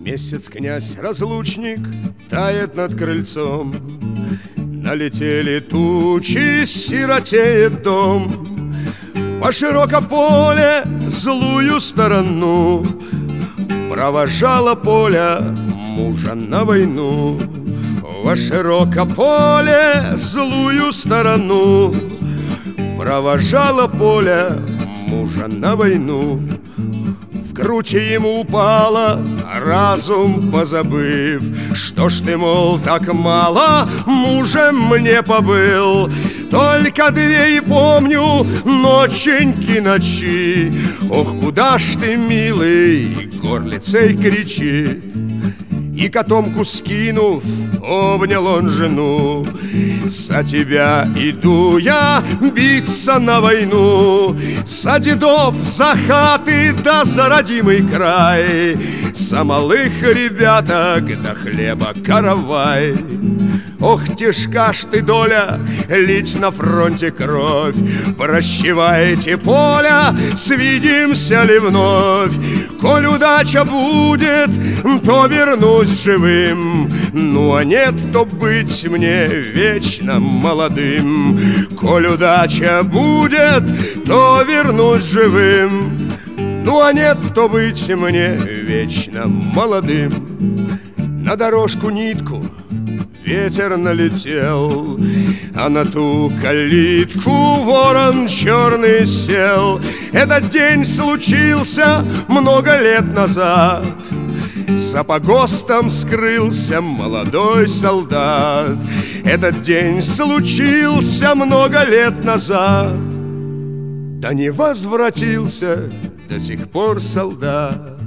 Месяц князь-разлучник тает над крыльцом. Налетели тучи, сиротеет дом. По широком поле злую сторону провожала Поля мужа на войну. Во широком поле злую сторону провожала Поля мужа на войну. В грудь ему упала, разум позабыв. Что ж ты, мол, так мало мужем мне побыл? Только две и помню ноченьки ночи. Ох, куда ж ты, милый, горлицей кричи. И котомку скинув, обнял он жену. За тебя иду я биться на войну, за дедов, за хаты, да за родимый край, за малых ребяток, да хлеба каравай. Ох, тяжка ж ты, доля, лить на фронте кровь. Прощевайте, Поля, свидимся ли вновь? Коль удача будет, то вернусь живым. Ну а нет, то быть мне вечно молодым. Коль удача будет, то вернусь живым. Ну а нет, то быть мне вечно молодым. На дорожку нитку ветер налетел, а на ту калитку ворон черный сел. Этот день случился много лет назад. За погостом скрылся молодой солдат. Этот день случился много лет назад. Да не возвратился до сих пор солдат.